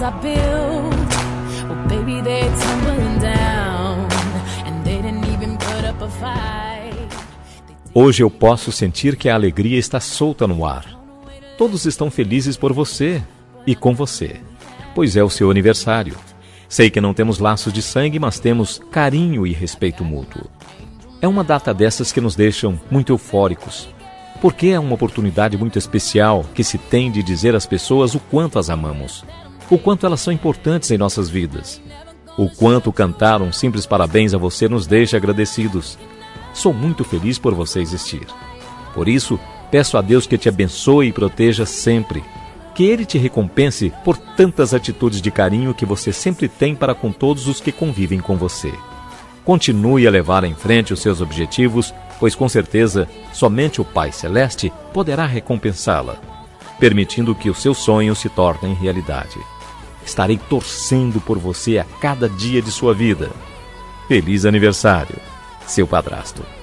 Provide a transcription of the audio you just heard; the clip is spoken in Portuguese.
I built, well, baby, they're tumbling down, and they didn't even put up a fight. Hoje eu posso sentir que a alegria está solta no ar. Todos estão felizes por você e com você, pois é o seu aniversário. Sei que não temos laços de sangue, mas temos carinho e respeito mútuo. É uma data dessas que nos deixam muito eufóricos, porque é uma oportunidade muito especial que se tem de dizer às pessoas o quanto as amamos, o quanto elas são importantes em nossas vidas, o quanto cantar um simples parabéns a você nos deixa agradecidos. Sou muito feliz por você existir. Por isso, peço a Deus que te abençoe e proteja sempre, que Ele te recompense por tantas atitudes de carinho que você sempre tem para com todos os que convivem com você. Continue a levar em frente os seus objetivos, pois com certeza somente o Pai Celeste poderá recompensá-la, permitindo que os seus sonhos se tornem realidade. Estarei torcendo por você a cada dia de sua vida. Feliz aniversário, seu padrasto.